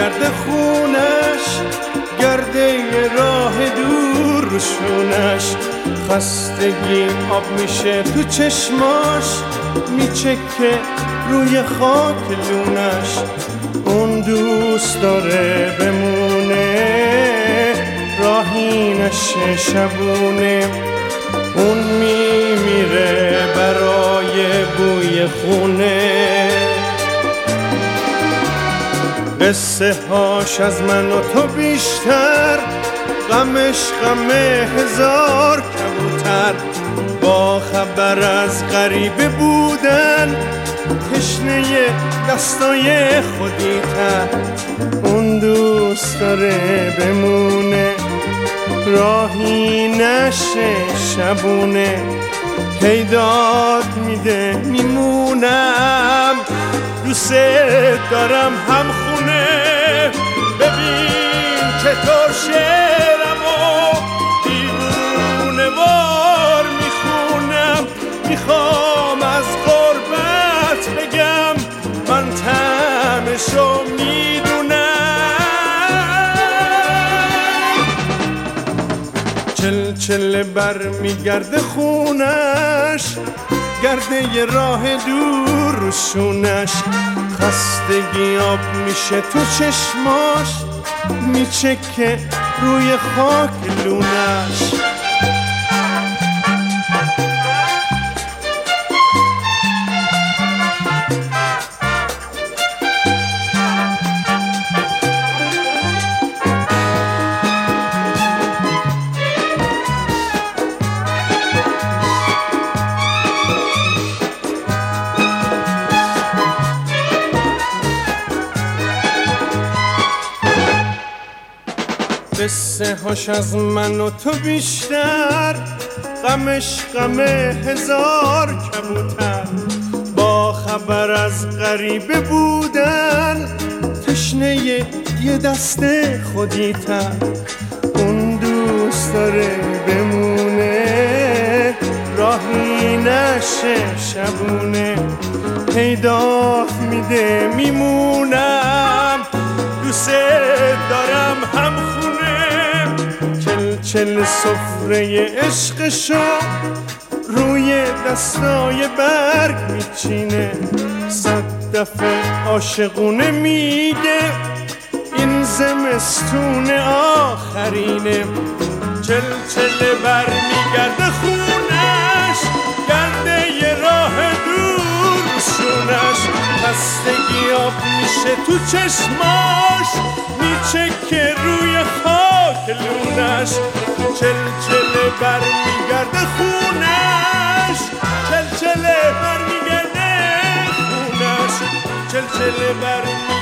میگرده خونش، گرده راه دور روشونش. خستگی آب میشه تو چشماش، میچکه روی خاک لونش. اون دوست داره بمونه، راهی نشه شبونه. اون میمیره برای بوی خونه. قصه هاش از من و تو بیشتر، غمش غم هزار کبوتر. با خبر از غریبه بودن، تشنه دستای خودی‌تر. اون دوست داره بمونه، راهی نشه شبونه. هی داد میده میمونم، دوست دارم همخونه. ببین چطور شعرمو دیوونه وار میخونم. میخوام از غربت بگم من طعمشو میدونم. چل بر میگرده خونش، گرده ی راه دور روشونش. خستگی آب میشه تو چشماش، میچکه روی خاک لونش. قصه هاش از من و تو بیشتر، غمش غم هزار کبوتر. با خبر از غریبه بودن، تشنه یه دست خودی‌تر. اون دوست داره بمونه، راهی نشه شبونه. هی داد میده میمونم، دوست دارم همخونه. چل سفره عشقشو روی دستای برگ میچینه. 100 دفعه عاشقونه میگه این زمستون آخرینه. چل بر میگرده خونش، گرده ی راه دور روشونش. خستگی آب میشه تو چشماش، میچکه روی خاک لونش. چل بر میگرده خونش، چل بر میگرده خونش. چل بر